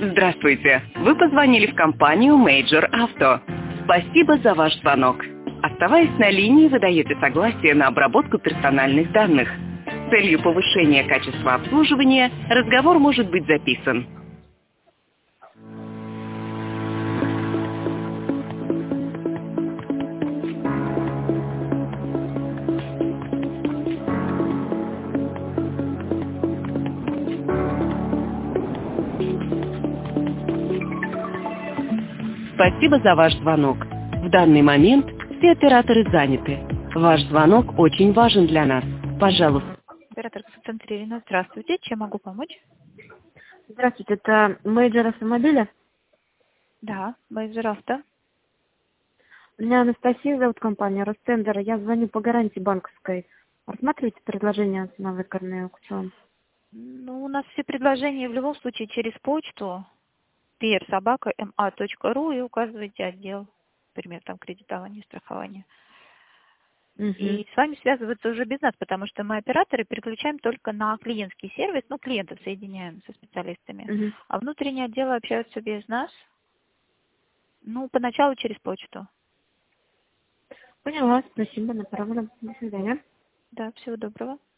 Здравствуйте. Вы позвонили в компанию Major Auto. Спасибо за ваш звонок. Оставаясь на линии, вы даете согласие на обработку персональных данных. С целью повышения качества обслуживания разговор может быть записан. Спасибо за ваш звонок. В данный момент все операторы заняты. Ваш звонок очень важен для нас. Пожалуйста. Оператор концентрирован. Здравствуйте. Чем могу помочь? Здравствуйте, это менеджер автомобиля? Да, Major Auto. Меня Анастасия зовут, компания Ростендер. Я звоню по гарантии банковской. Рассматриваете предложение на выгодный аукцион? Ну, у нас все предложения в любом случае через почту pr@ma.ru и указываете отдел, например, там кредитование, страхование. И с вами связываться уже без нас, потому что мы операторы переключаем только на клиентский сервис, ну, клиентов соединяем со специалистами. А внутренние отделы общаются без нас, ну, поначалу через почту. Поняла, спасибо, направлено. До свидания. Да, всего доброго.